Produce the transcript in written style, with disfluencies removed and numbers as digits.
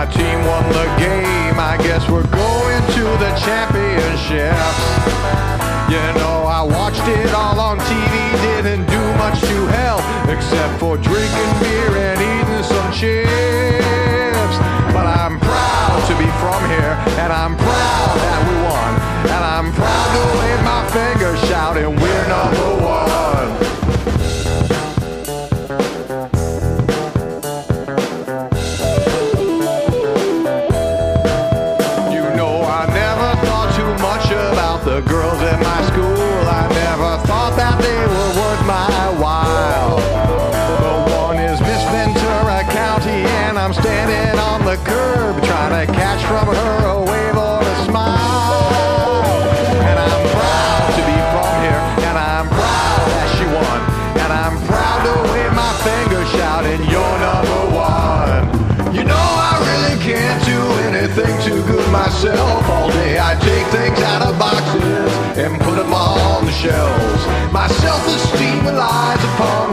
my team won the game. I guess we're going to the championships. You know, I watched it all on TV, didn't do much to help, except for drinking beer and eating some chips. But I'm proud to be from here, and I'm proud that we won. And I'm proud to wave my finger shouting, we're number one. You know, I never thought too much about the girls at my school. I never thought that they were worth my while. But one is Miss Ventura County, and I'm standing on the curb trying to catch from her a wave or a smile. And I'm proud to be from here, and I'm proud that she won. And I'm proud to wave my finger shouting, you're number one. You know, I really can't do anything too good myself. All day I take things out of boxes and put them on the shelves. My self-esteem relies upon